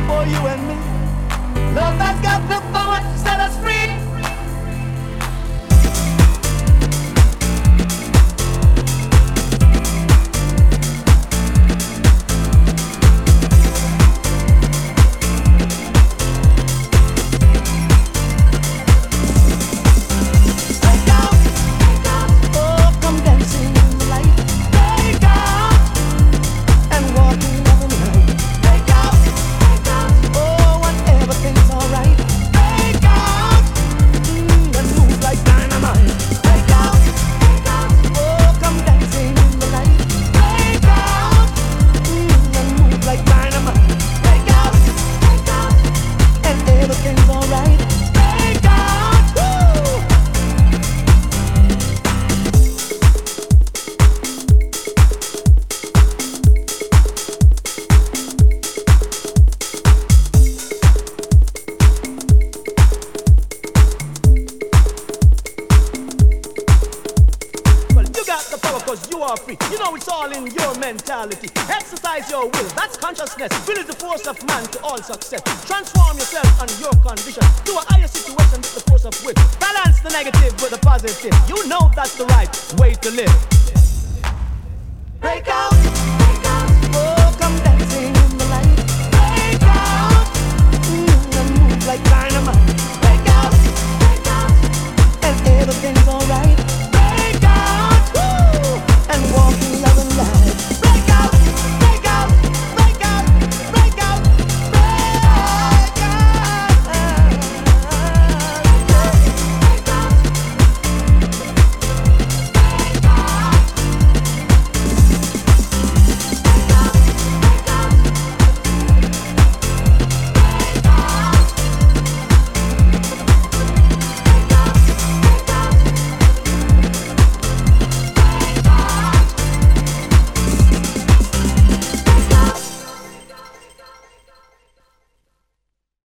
for you and me. Love has got the power to set us free. Exercise your will, that's consciousness. Will is the force of man to all success. Transform yourself and your condition to a higher situation with the force of will. Balance the negative with the positive. You know that's the right way to live. Break out.